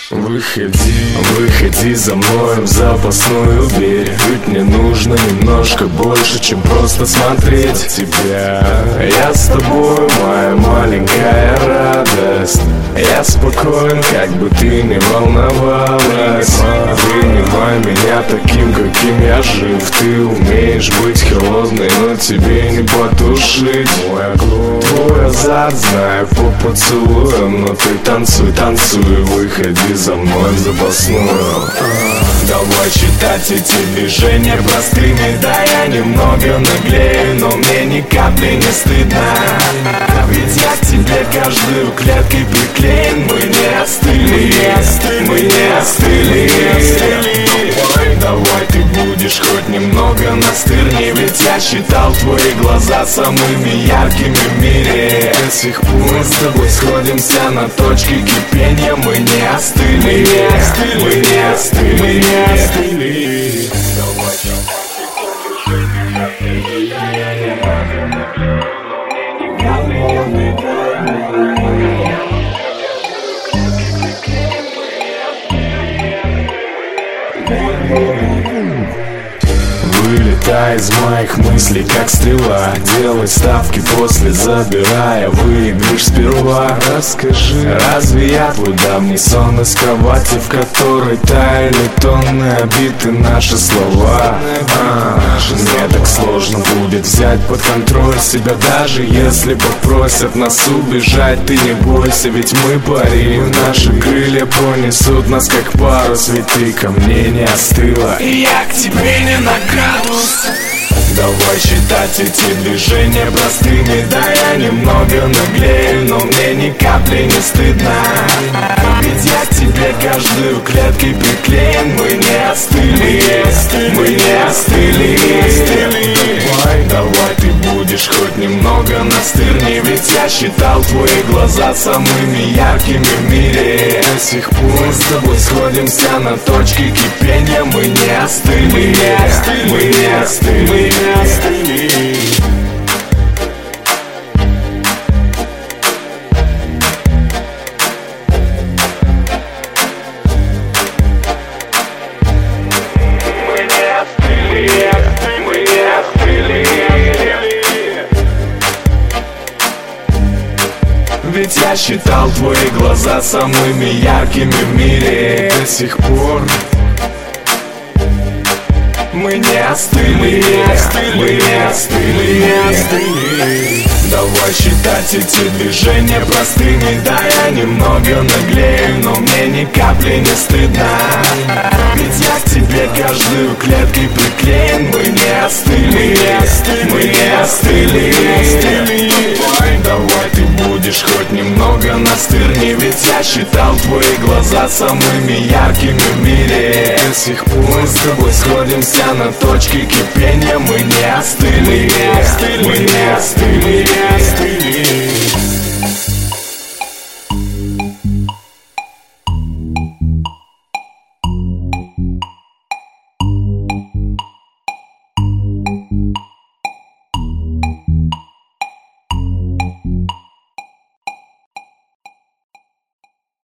Выходи за мной в запасную дверь. Ведь мне нужно немножко больше, чем просто смотреть тебя. Я с тобой, моя маленькая радость. Я спокоен, как бы ты ни волновалась. Принимай меня таким, каким я жив. Ты умеешь быть холодной, но тебе не потушить мой огонь. Твой азарт знаю по поцелуям, но ты танцуй, танцуй. Выходи за мной в запасную. Давай считать эти движения простыми. Да, я немного наглею, но мне ни капли не стыдно. Ведь я к тебе каждую клеткой приклеен. Мы не остыли, мы не остыли. Давай ты будешь хоть немного настырней. Ведь я считал твои глаза самыми яркими в мире. До сих пор мы с тобой сходимся на точке кипения. Мы не остыли, мы не остыли, мы не остыли. Вылетай из моих мыслей, как стрела. Делай ставки после, забирая выигрыш сперва. Расскажи, разве я твой давний сон из кровати, в которой таяли тонны, обиты наши слова? Мне так сложно будет взять под контроль себя, даже если попросят нас убежать. Ты не бойся, ведь мы парим. Наши крылья понесут нас как парус. Ведь ты ко мне не остыла, и я к тебе не на градус. Давай считать эти движения простыми. Да, я немного наглею, но мне ни капли не стыдно. Ведь я к тебе каждую клеткой приклеен. Мы не остыли, мы не остыли. Давай ты будешь хоть немного настырней. Ведь я считал твои глаза самыми яркими в мире. До сих пор мы с тобой сходимся на точке кипения. Мы не остыли, мы не остыли, мы не остыли. Ведь я считал твои глаза самыми яркими в мире. До сих пор мы не остыли, мы не остыли, не остыли. Давай считать эти движения простыми. Да, я немного наглею, но мне ни капли не стыдно. Ведь я к тебе каждую клеткой приклеен. Мы не остыли, мы не остыли, не остыли. Давай ты будешь хоть немного настырней. Ведь я считал твои глаза самыми яркими в мире. До сих пор мы с тобой сходимся на точке кипения. Мы не остыли, мы не остыли, не остыли.